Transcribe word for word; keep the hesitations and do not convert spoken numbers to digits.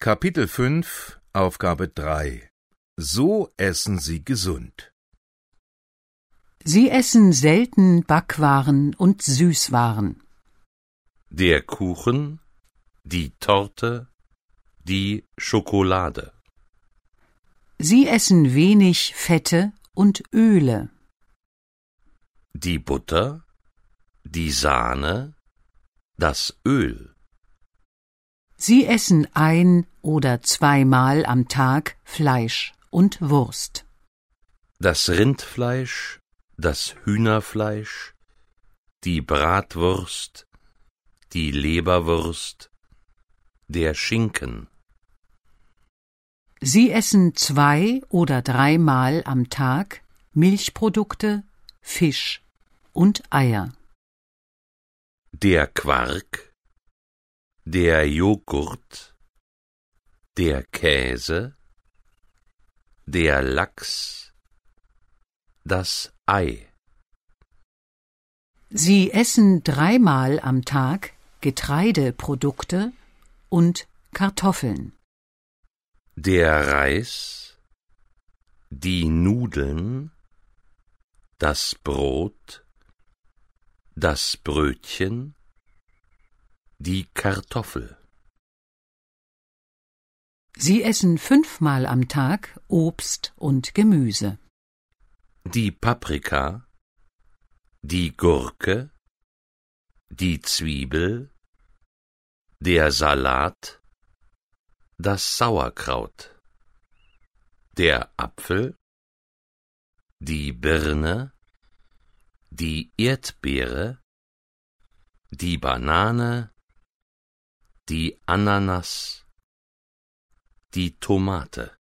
Kapitel fünf, Aufgabe drei. So essen Sie gesund. Sie essen selten Backwaren und Süßwaren. Der Kuchen, die Torte, die Schokolade. Sie essen wenig Fette und Öle. Die Butter, die Sahne, das Öl. Sie essen ein- oder zweimal am Tag Fleisch und Wurst. Das Rindfleisch, das Hühnerfleisch, die Bratwurst, die Leberwurst, der Schinken. Sie essen zwei- oder dreimal am Tag Milchprodukte, Fisch und Eier. Der Quark, der Joghurt, der Käse, der Lachs, das Ei. Sie essen dreimal am Tag Getreideprodukte und Kartoffeln. Der Reis, die Nudeln, das Brot, das Brötchen, die Kartoffel. Sie essen fünfmal am Tag Obst und Gemüse. Die Paprika, die Gurke, die Zwiebel, der Salat, das Sauerkraut, der Apfel, die Birne, die Erdbeere, die Banane, die Ananas, die Tomate.